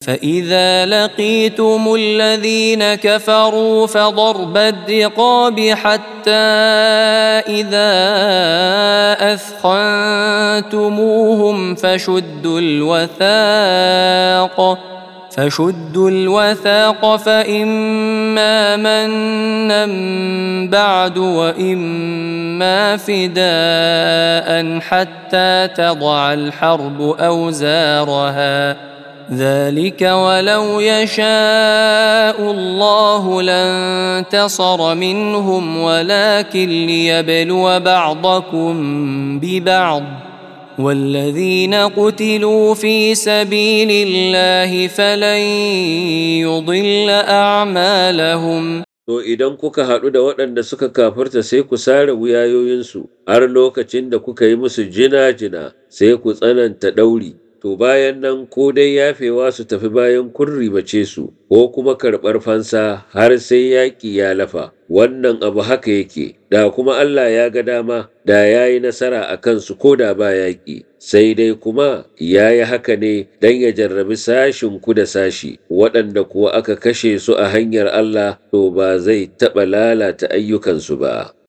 فإذا لقيتم الذين كفروا فضرب الرقاب حتى إذا أثخنتموهم فشدوا الوثاق فإما منا بعد وإما فداء حتى تضع الحرب أوزارها ذلك ولو يشاء الله لانتصر منهم ولكن ليبلو بعضكم ببعض والذين قتلوا في سبيل الله فلن يضل أعمالهم. To idan kuka haɗu da waɗanda suka kafirta sai ku sare wuyayoyinsu har lokacin da kuka yi musu jina-jina sai ku tsananta ɗauri. To bayan nan ko dai yafewa su tafi bayan kun ribace su, ko kuma karɓar fansa har sai yaƙi ya lafa. Wannan abu haka yake, da kuma Allah ya ga dama, da ya yi nasara a kansu ko da ba yaƙi. Sai dai kuma ya yi haka ne don ya jarrabi sashinku da sashi, waɗanda kuwa aka kashe su a hanyar Allah, to ba zai taɓa lalata ayyukansu ba.